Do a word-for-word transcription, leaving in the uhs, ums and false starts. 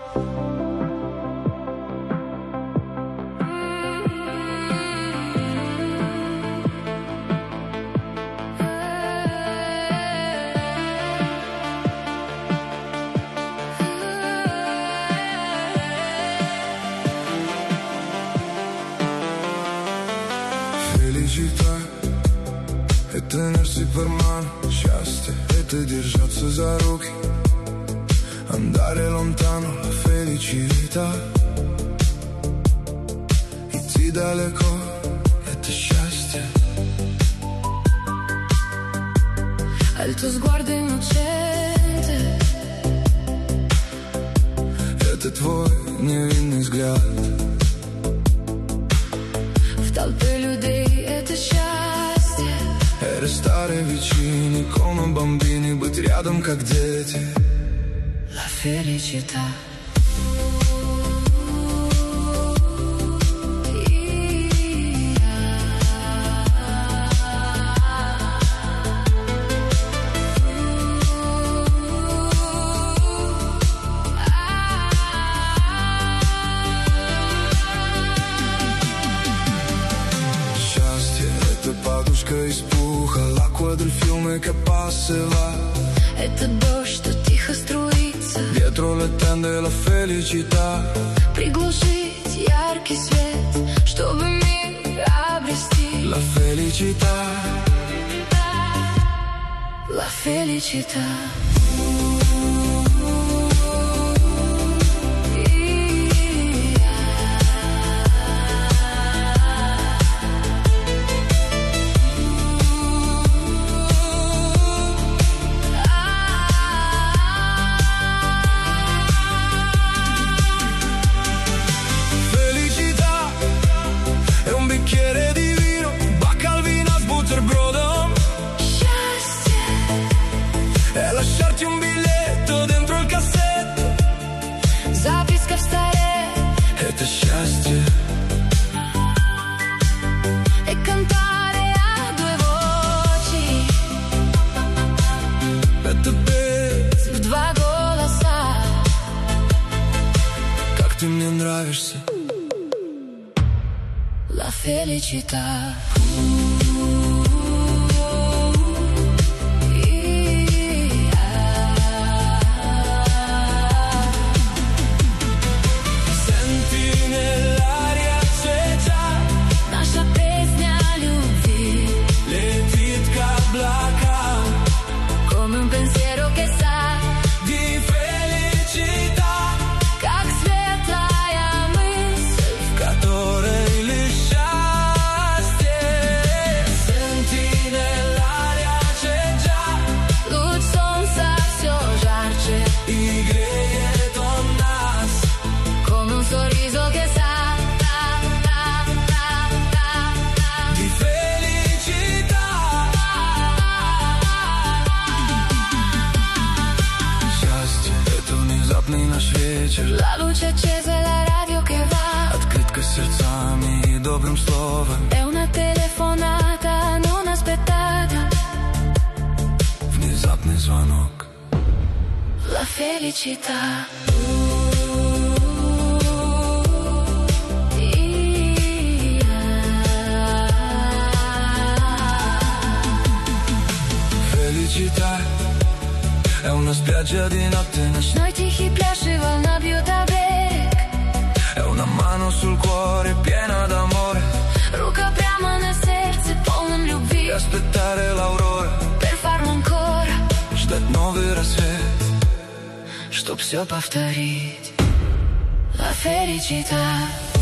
Felicità e tenersi per mano, счастье это держаться за руки, andare lontano, la felicità, идти далеко, это счастье. Al tuo sguardo innocente, это твой невинный взгляд, в толпе людей это счастье. E restare vicini come bambini, быть рядом как дети. La felicità. Из пуха, l'acqua del fiume che passa e va. Это дождь, что тихо струится. Dietro le tende la felicità. Приглушить яркий свет, чтобы мир обрести. La felicità. La felicità. Счастье e cantare a due voci, это петь в два голоса. Как ты мне нравишься. La felicità. La luce accesa e la radio che va. Открытка с сердцами и добрым словом. È una telefonata non aspettata. Внезапный звонок. La felicità. Felicità è una spiaggia di notte. Ночной тихий пляж и волна бьет об берег. È una mano sul cuore piena d'amore. Рука прямо на сердце полном любви. E aspettare l'aurora Per farlo ancora. Ждать новый рассвет, чтоб все повторить. La felicità.